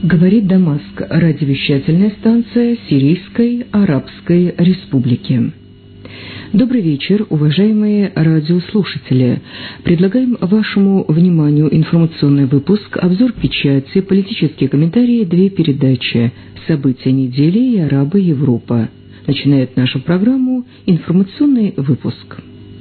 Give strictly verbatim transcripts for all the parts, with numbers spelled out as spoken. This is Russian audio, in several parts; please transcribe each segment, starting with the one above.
Говорит Дамаск, радиовещательная станция Сирийской Арабской Республики. Добрый вечер, уважаемые радиослушатели. Предлагаем вашему вниманию информационный выпуск, обзор печати, политические комментарии, две передачи «События недели» и «Арабы Европа». Начинает нашу программу информационный выпуск.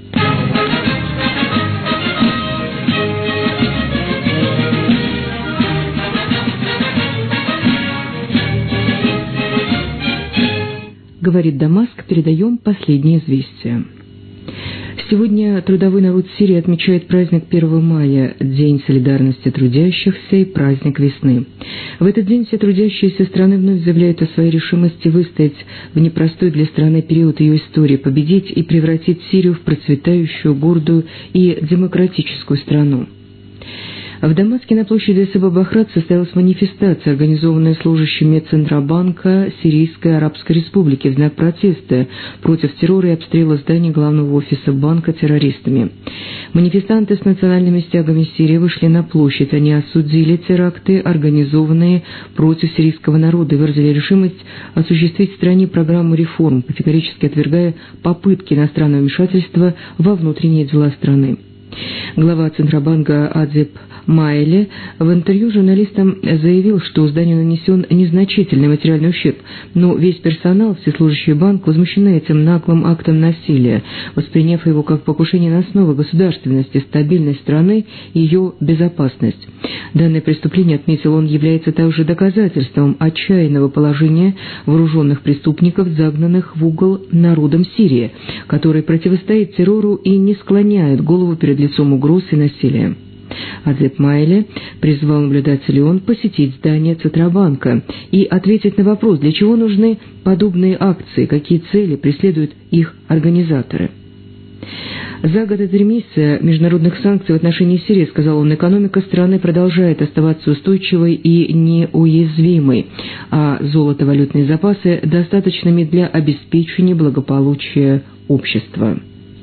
Говорит Дамаск, передаем последние известия. Сегодня трудовой народ Сирии отмечает праздник первого мая, День солидарности трудящихся и праздник весны. В этот день все трудящиеся страны вновь заявляют о своей решимости выстоять в непростой для страны период ее истории, победить и превратить Сирию в процветающую, гордую и демократическую страну. В Дамаске на площади Саба-Бахрат состоялась манифестация, организованная служащими Центробанка Сирийской Арабской Республики в знак протеста против террора и обстрела зданий главного офиса банка террористами. Манифестанты с национальными стягами Сирии вышли на площадь. Они осудили теракты, организованные против сирийского народа, и выразили решимость осуществить в стране программу реформ, категорически отвергая попытки иностранного вмешательства во внутренние дела страны. Глава Центробанка Адзеп Майле в интервью журналистам заявил, что зданию нанесен незначительный материальный ущерб, но весь персонал, все служащие банка, возмущены этим наглым актом насилия, восприняв его как покушение на основы государственности, стабильность страны и ее безопасность. Данное преступление, отметил он, является также доказательством отчаянного положения вооруженных преступников, загнанных в угол народом Сирии, который противостоит террору и не склоняет голову перед лицом угроз и насилия. Адзеп Майле призвал наблюдателей ООН посетить здание Центробанка и ответить на вопрос, для чего нужны подобные акции, какие цели преследуют их организаторы. За год и три месяца международных санкций в отношении Сирии, сказал он, экономика страны продолжает оставаться устойчивой и неуязвимой, а золото-валютные запасы достаточными для обеспечения благополучия общества.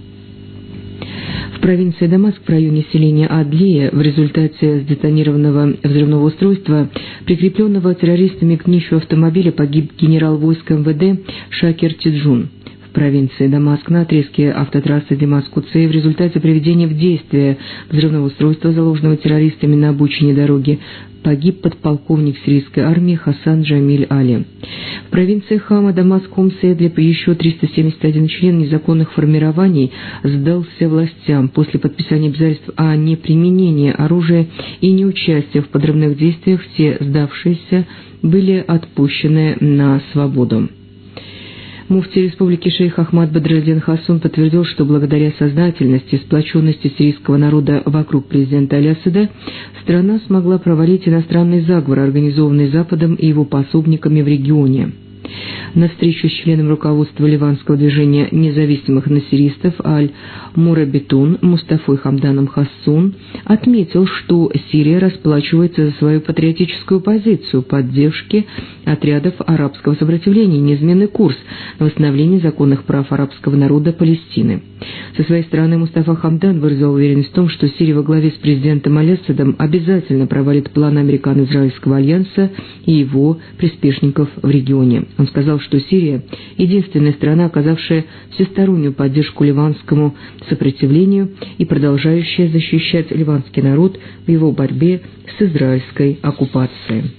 В провинции Дамаск, в районе селения Адлия, в результате сдетонированного взрывного устройства, прикрепленного террористами к днищу автомобиля, погиб генерал войск МВД Шакир Тиджун. В провинции Дамаск на отрезке автотрассы Дамаск-Куцей в результате приведения в действие взрывного устройства, заложенного террористами на обочине дороги, погиб подполковник сирийской армии Хасан Джамиль Али. В провинции Хама, Дамаск, Хомс и Идлиб еще триста семьдесят один член незаконных формирований сдался властям после подписания обязательств о неприменении оружия и неучастия в подрывных действиях. Все сдавшиеся были отпущены на свободу. Муфти республики шейх Ахмад Бадреддин Хасун подтвердил, что благодаря сознательности и сплоченности сирийского народа вокруг президента Аль-Асада страна смогла провалить иностранный заговор, организованный Западом и его пособниками в регионе. На встречу с членом руководства ливанского движения независимых насиристов Аль-Мурабитун Мустафой Хамданом Хассун отметил, что Сирия расплачивается за свою патриотическую позицию поддержки отрядов арабского сопротивления и неизменный курс на восстановление законных прав арабского народа Палестины. Со своей стороны Мустафа Хамдан выразил уверенность в том, что Сирия во главе с президентом Аль-Асадом обязательно провалит план Американо-Израильского альянса и его приспешников в регионе. Он сказал, что Сирия – единственная страна, оказавшая всестороннюю поддержку ливанскому сопротивлению и продолжающая защищать ливанский народ в его борьбе с израильской оккупацией.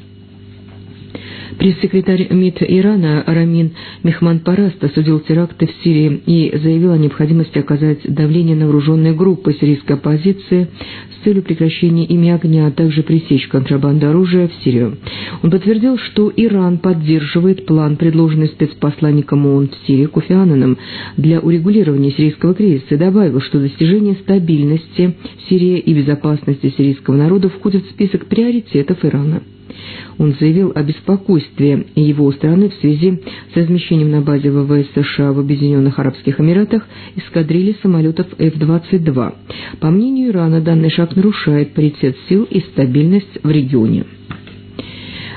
Пресс-секретарь МИД Ирана Рамин Мехманпараст осудил теракты в Сирии и заявил о необходимости оказать давление на вооруженные группы сирийской оппозиции с целью прекращения ими огня, а также пресечь контрабанду оружия в Сирию. Он подтвердил, что Иран поддерживает план, предложенный спецпосланником ООН в Сирии Кофи Аннаном для урегулирования сирийского кризиса, и добавил, что достижение стабильности Сирии и безопасности сирийского народа входит в список приоритетов Ирана. Он заявил о беспокойстве его страны в связи с размещением на базе ВВС США в Объединенных Арабских Эмиратах эскадрильи самолетов эф двадцать два. По мнению Ирана, данный шаг нарушает паритет сил и стабильность в регионе.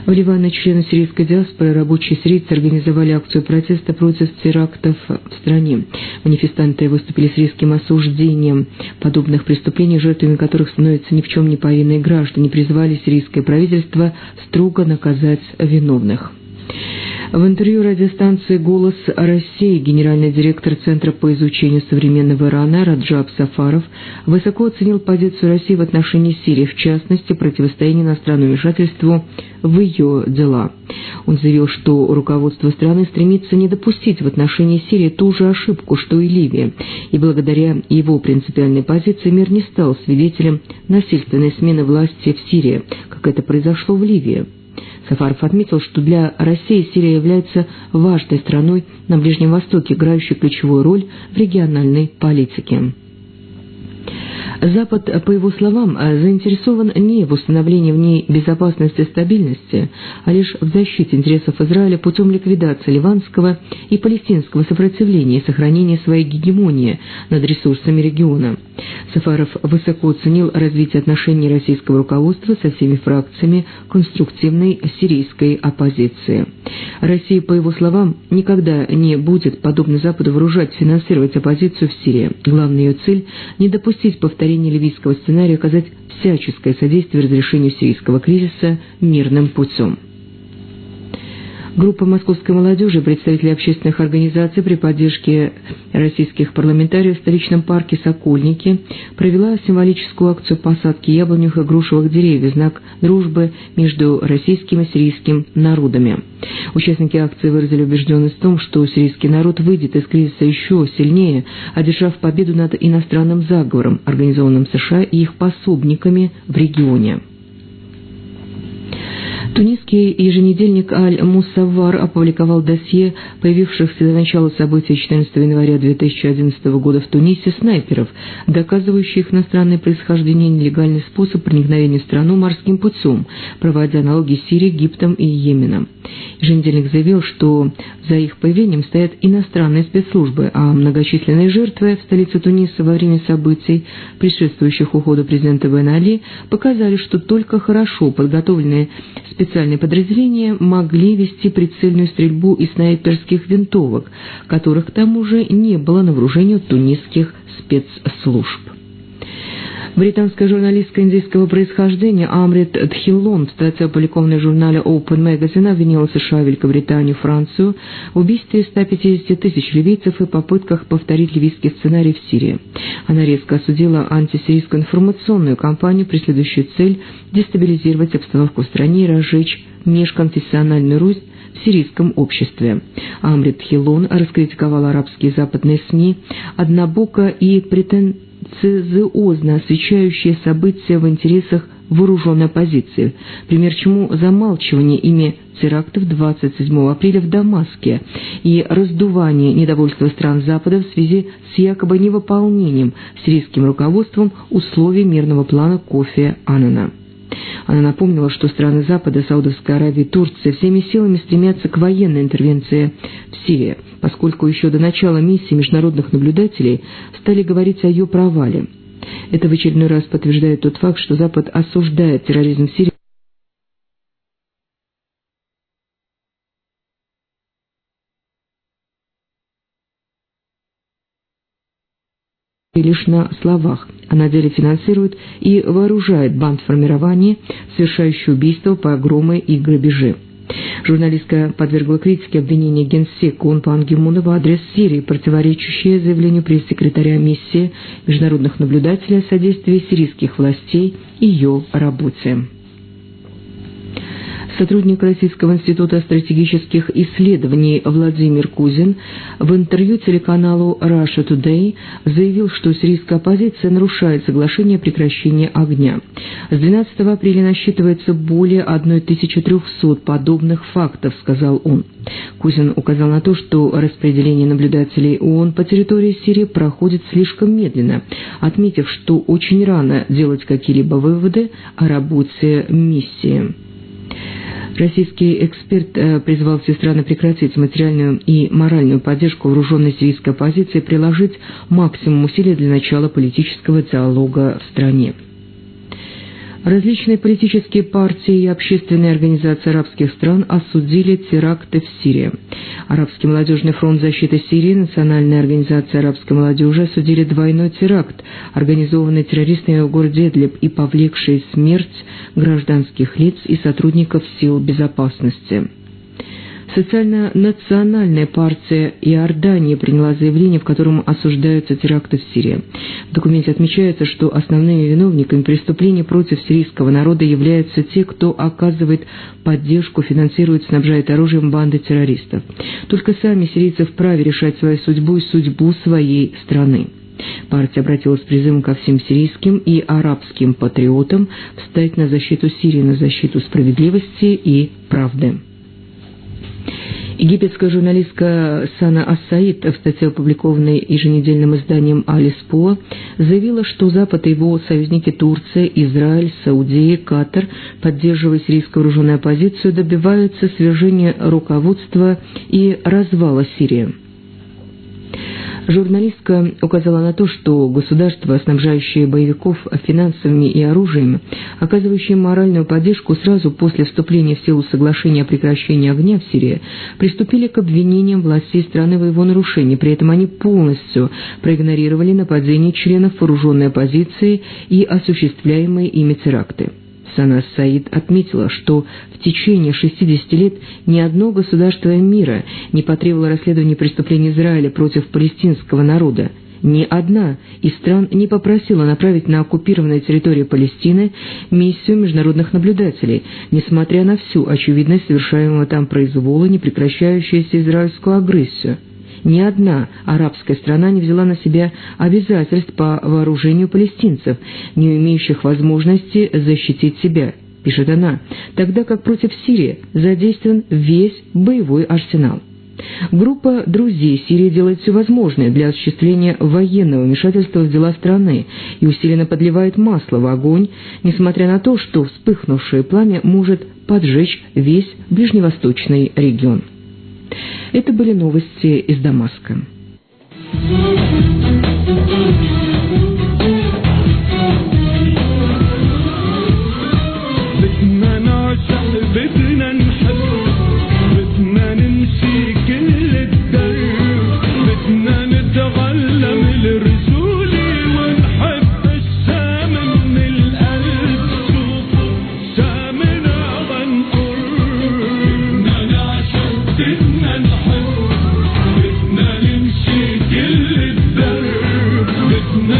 В Ливане члены сирийской диаспоры, рабочие сирийцы организовали акцию протеста против терактов в стране. Манифестанты выступили с резким осуждением подобных преступлений, жертвами которых становятся ни в чем не повинные граждане, призвали сирийское правительство строго наказать виновных. В интервью радиостанции «Голос России» генеральный директор Центра по изучению современного Ирана Раджаб Сафаров высоко оценил позицию России в отношении Сирии, в частности, противостояние иностранному вмешательству в ее дела. Он заявил, что руководство страны стремится не допустить в отношении Сирии ту же ошибку, что и Ливия, и благодаря его принципиальной позиции мир не стал свидетелем насильственной смены власти в Сирии, как это произошло в Ливии. Сафаров отметил, что для России Сирия является важной страной на Ближнем Востоке, играющей ключевую роль в региональной политике. Запад, по его словам, заинтересован не в установлении в ней безопасности и стабильности, а лишь в защите интересов Израиля путем ликвидации ливанского и палестинского сопротивления и сохранения своей гегемонии над ресурсами региона. Сафаров высоко оценил развитие отношений российского руководства со всеми фракциями конструктивной сирийской оппозиции. Россия, по его словам, никогда не будет, подобно Западу, вооружать, финансировать оппозицию в Сирии. Главная ее цель – не допустить повторения ливийского сценария, оказать всяческое содействие разрешению сирийского кризиса мирным путем. Группа московской молодежи, представители общественных организаций при поддержке российских парламентариев в столичном парке «Сокольники» провела символическую акцию посадки яблоневых и грушевых деревьев в знак дружбы между российским и сирийским народами. Участники акции выразили убежденность в том, что сирийский народ выйдет из кризиса еще сильнее, одержав победу над иностранным заговором, организованным США и их пособниками в регионе. Тунисский еженедельник «Аль-Муссаввар» опубликовал досье появившихся до начала событий четырнадцатого января две тысячи одиннадцатого года в Тунисе снайперов, доказывающих иностранное происхождение и нелегальный способ проникновения в страну морским путем, проводя аналогии с Сирией, Египтом и Йеменом. Еженедельник заявил, что за их появлением стоят иностранные спецслужбы, а многочисленные жертвы в столице Туниса во время событий, предшествующих уходу президента Бен Али, показали, что только хорошо подготовленные специальные подразделения могли вести прицельную стрельбу из снайперских винтовок, которых к тому же не было на вооружении тунисских спецслужб. Британская журналистка индийского происхождения Амрит Дхиллон в статье, опубликованной в журнале Open Magazine, обвинила США, Великобританию, Францию в убийстве ста пятидесяти тысяч ливийцев и попытках повторить ливийский сценарий в Сирии. Она резко осудила антисирийскую информационную кампанию, преследующую цель дестабилизировать обстановку в стране и разжечь межконфессиональную рознь в сирийском обществе. Амрит Дхиллон раскритиковала арабские западные СМИ, однобоко и претенциозно освещающие события в интересах вооруженной оппозиции, пример чему замалчивание ими терактов двадцать седьмого апреля в Дамаске и раздувание недовольства стран Запада в связи с якобы невыполнением сирийским руководством условий мирного плана Кофи Аннана. Она напомнила, что страны Запада, Саудовская Аравия и Турция всеми силами стремятся к военной интервенции в Сирии, поскольку еще до начала миссии международных наблюдателей стали говорить о ее провале. Это в очередной раз подтверждает тот факт, что Запад осуждает терроризм в Сирии лишь на словах, а на деле финансирует и вооружает бандформирование, совершающее убийства, погромы и грабежи. Журналистка подвергла критике обвинения генсека ООН Пан Ги Муна в адрес Сирии, противоречащее заявлению пресс-секретаря миссии международных наблюдателей о содействии сирийских властей и ее работе. Сотрудник Российского института стратегических исследований Владимир Кузин в интервью телеканалу Russia Today заявил, что сирийская оппозиция нарушает соглашение о прекращении огня. С двенадцатого апреля насчитывается более тысячи трехсот подобных фактов, сказал он. Кузин указал на то, что распределение наблюдателей ООН по территории Сирии проходит слишком медленно, отметив, что очень рано делать какие-либо выводы о работе миссии. Российский эксперт призвал все страны прекратить материальную и моральную поддержку вооруженной сирийской оппозиции и приложить максимум усилий для начала политического диалога в стране. Различные политические партии и общественные организации арабских стран осудили теракты в Сирии. Арабский молодежный фронт защиты Сирии и Национальная организация арабской молодежи осудили двойной теракт, организованный террористами в городе Идлиб и повлекший смерть гражданских лиц и сотрудников сил безопасности. Социально-национальная партия Иордании приняла заявление, в котором осуждаются теракты в Сирии. В документе отмечается, что основными виновниками преступлений против сирийского народа являются те, кто оказывает поддержку, финансирует, снабжает оружием банды террористов. Только сами сирийцы вправе решать свою судьбу и судьбу своей страны. Партия обратилась с призывом ко всем сирийским и арабским патриотам встать на защиту Сирии, на защиту справедливости и правды. Египетская журналистка Сана Ас-Саид в статье, опубликованной еженедельным изданием «Алиспо», заявила, что Запад и его союзники Турция, Израиль, Саудия, Катар, поддерживая сирийскую вооруженную оппозицию, добиваются свержения руководства и развала Сирии. Журналистка указала на то, что государства, снабжающие боевиков финансовыми и оружием, оказывающие моральную поддержку сразу после вступления в силу соглашения о прекращении огня в Сирии, приступили к обвинениям властей страны в его нарушении. При этом они полностью проигнорировали нападения членов вооруженной оппозиции и осуществляемые ими теракты. Сана Саид отметила, что в течение шестидесяти лет ни одно государство мира не потребовало расследования преступлений Израиля против палестинского народа. Ни одна из стран не попросила направить на оккупированные территории Палестины миссию международных наблюдателей, несмотря на всю очевидность совершаемого там произвола, непрекращающуюся израильскую агрессию. Ни одна арабская страна не взяла на себя обязательств по вооружению палестинцев, не имеющих возможности защитить себя, пишет она, тогда как против Сирии задействован весь боевой арсенал. Группа друзей Сирии делает все возможное для осуществления военного вмешательства в дела страны и усиленно подливает масло в огонь, несмотря на то, что вспыхнувшее пламя может поджечь весь ближневосточный регион. Это были новости из Дамаска. بدنا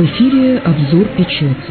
В эфире обзор печати.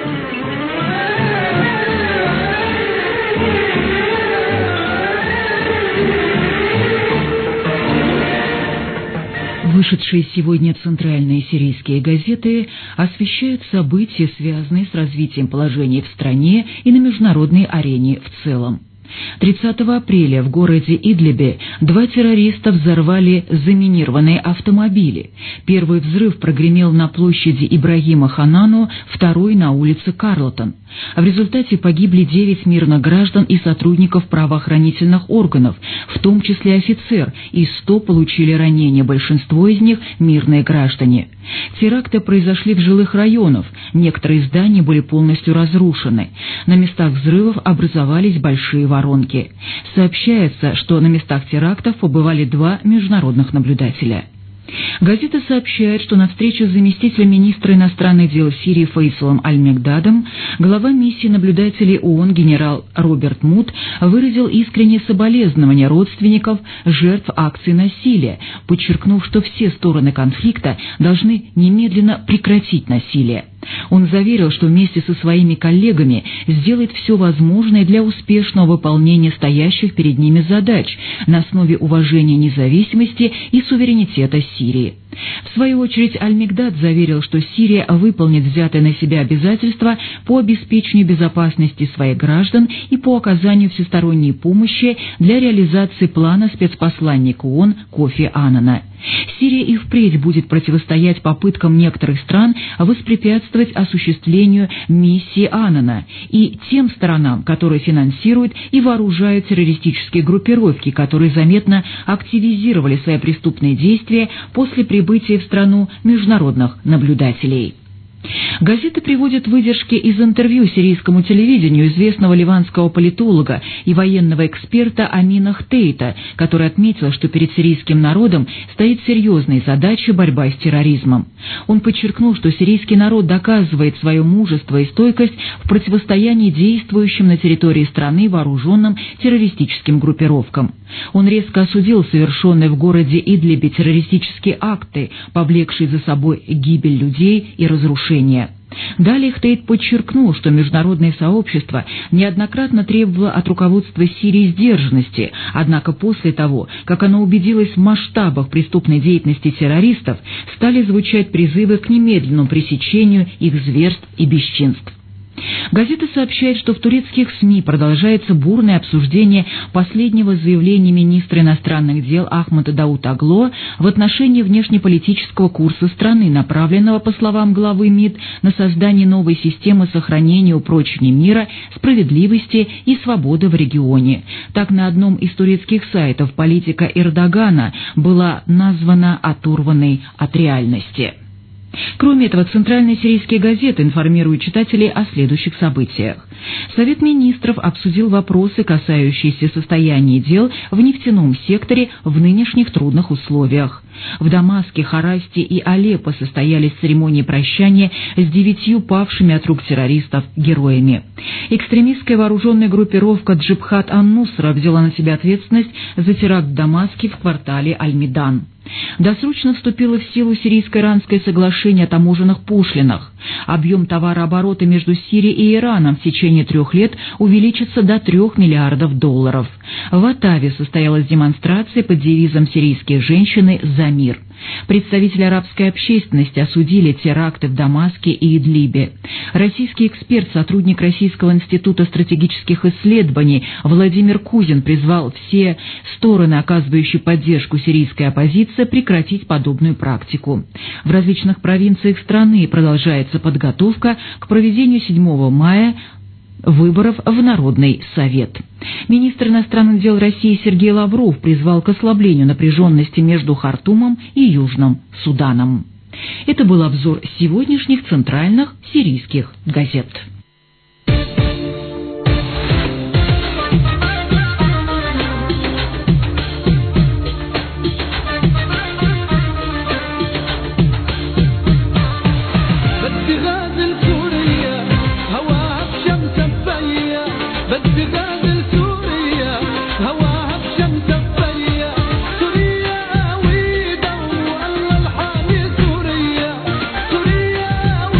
Вышедшие сегодня центральные сирийские газеты освещают события, связанные с развитием положения в стране и на международной арене в целом. тридцатого апреля в городе Идлибе два террориста взорвали заминированные автомобили. Первый взрыв прогремел на площади Ибрагима Ханану, второй на улице Карлтон. В результате погибли девять мирных граждан и сотрудников правоохранительных органов, в том числе офицер, и сто получили ранения, большинство из них – мирные граждане. Теракты произошли в жилых районах, некоторые здания были полностью разрушены. На местах взрывов образовались большие воронки. Сообщается, что на местах терактов побывали два международных наблюдателя. Газета сообщает, что на встрече с заместителем министра иностранных дел Сирии Фейсалом Аль-Мегдадом глава миссии наблюдателей ООН генерал Роберт Мут выразил искреннее соболезнование родственников жертв акций насилия, подчеркнув, что все стороны конфликта должны немедленно прекратить насилие. Он заверил, что вместе со своими коллегами сделает все возможное для успешного выполнения стоящих перед ними задач на основе уважения независимости и суверенитета Сирии. В свою очередь Аль-Мегдад заверил, что Сирия выполнит взятые на себя обязательства по обеспечению безопасности своих граждан и по оказанию всесторонней помощи для реализации плана спецпосланника ООН Кофи Аннана. Сирия и впредь будет противостоять попыткам некоторых стран воспрепятствовать осуществлению миссии Аннана и тем сторонам, которые финансируют и вооружают террористические группировки, которые заметно активизировали свои преступные действия после прибытия в страну международных наблюдателей. Газета приводит выдержки из интервью сирийскому телевидению известного ливанского политолога и военного эксперта Амина Хтейта, который отметил, что перед сирийским народом стоит серьезная задача борьба с терроризмом. Он подчеркнул, что сирийский народ доказывает свое мужество и стойкость в противостоянии действующим на территории страны вооруженным террористическим группировкам. Он резко осудил совершенные в городе Идлибе террористические акты, повлекшие за собой гибель людей и разрушения. Далее Хтейт подчеркнул, что международное сообщество неоднократно требовало от руководства Сирии сдержанности, однако после того, как оно убедилось в масштабах преступной деятельности террористов, стали звучать призывы к немедленному пресечению их зверств и бесчинств. Газета сообщает, что в турецких СМИ продолжается бурное обсуждение последнего заявления министра иностранных дел Ахмада Давут-Огло в отношении внешнеполитического курса страны, направленного, по словам главы МИД, на создание новой системы сохранения и упрочения мира, справедливости и свободы в регионе. Так, на одном из турецких сайтов политика Эрдогана была названа оторванной от реальности. Кроме этого, центральные сирийские газеты информируют читателей о следующих событиях. Совет министров обсудил вопросы, касающиеся состояния дел в нефтяном секторе в нынешних трудных условиях. В Дамаске, Харасте и Алеппо состоялись церемонии прощания с девятью павшими от рук террористов героями. Экстремистская вооруженная группировка Джибхат ан-Нусра взяла на себя ответственность за теракт в Дамаске в квартале Аль-Мидан. Досрочно вступило в силу сирийско-иранское соглашение о таможенных пошлинах. Объем товарооборота между Сирией и Ираном в течение трех лет увеличится до трех миллиардов долларов. В Оттаве состоялась демонстрация под девизом «Сирийские женщины за мир». Представители арабской общественности осудили теракты в Дамаске и Идлибе. Российский эксперт, сотрудник Российского института стратегических исследований Владимир Кузин призвал все стороны, оказывающие поддержку сирийской оппозиции, прекратить подобную практику. В различных провинциях страны продолжается подготовка к проведению седьмого мая выборов в Народный совет. Министр иностранных дел России Сергей Лавров призвал к ослаблению напряженности между Хартумом и Южным Суданом. Это был обзор сегодняшних центральных сирийских газет. سوريا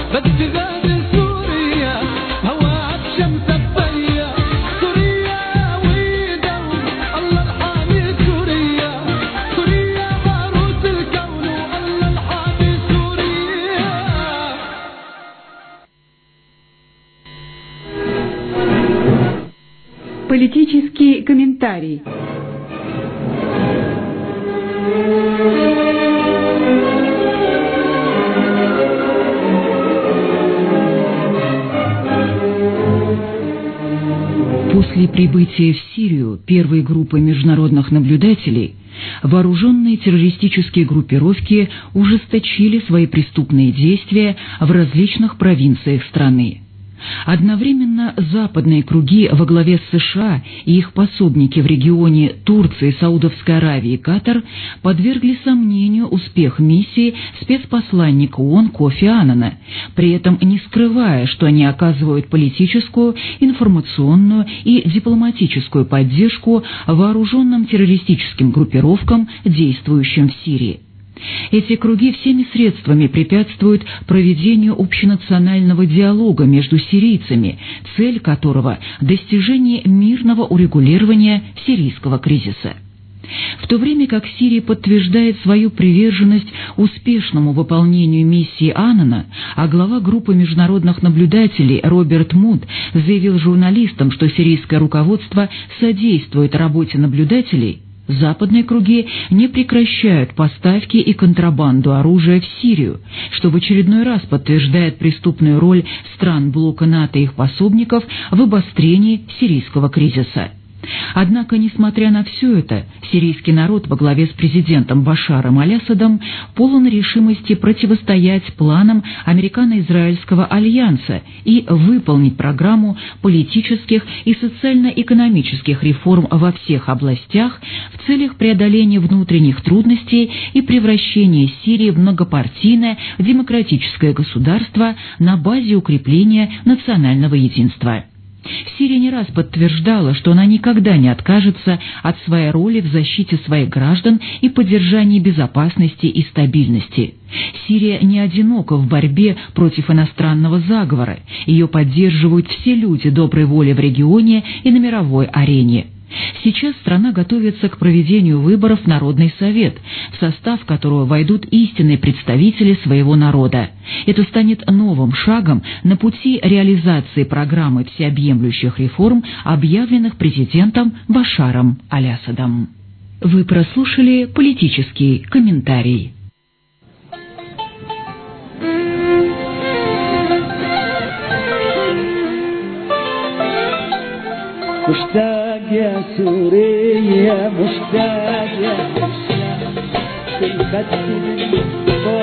Политический комментарий. После прибытия в Сирию первой группы международных наблюдателей вооруженные террористические группировки ужесточили свои преступные действия в различных провинциях страны. Одновременно западные круги во главе с США и их пособники в регионе Турции, Саудовской Аравии и Катар подвергли сомнению успех миссии спецпосланника ООН Кофи Аннана, при этом не скрывая, что они оказывают политическую, информационную и дипломатическую поддержку вооруженным террористическим группировкам, действующим в Сирии. Эти круги всеми средствами препятствуют проведению общенационального диалога между сирийцами, цель которого – достижение мирного урегулирования сирийского кризиса. В то время как Сирия подтверждает свою приверженность успешному выполнению миссии Аннана, а глава группы международных наблюдателей Роберт Муд заявил журналистам, что сирийское руководство содействует работе наблюдателей, западные круги не прекращают поставки и контрабанду оружия в Сирию, что в очередной раз подтверждает преступную роль стран блока НАТО и их пособников в обострении сирийского кризиса. Однако, несмотря на все это, сирийский народ во главе с президентом Башаром аль-Асадом полон решимости противостоять планам Американо-Израильского альянса и выполнить программу политических и социально-экономических реформ во всех областях в целях преодоления внутренних трудностей и превращения Сирии в многопартийное демократическое государство на базе укрепления национального единства. Сирия не раз подтверждала, что она никогда не откажется от своей роли в защите своих граждан и поддержании безопасности и стабильности. Сирия не одинока в борьбе против иностранного заговора, ее поддерживают все люди доброй воли в регионе и на мировой арене. Сейчас страна готовится к проведению выборов в Народный совет, в состав которого войдут истинные представители своего народа. Это станет новым шагом на пути реализации программы всеобъемлющих реформ, объявленных президентом Башаром аль-Асадом. Вы прослушали политический комментарий. مشتاق يا سوريا مشتاق يا مشتاق في الخد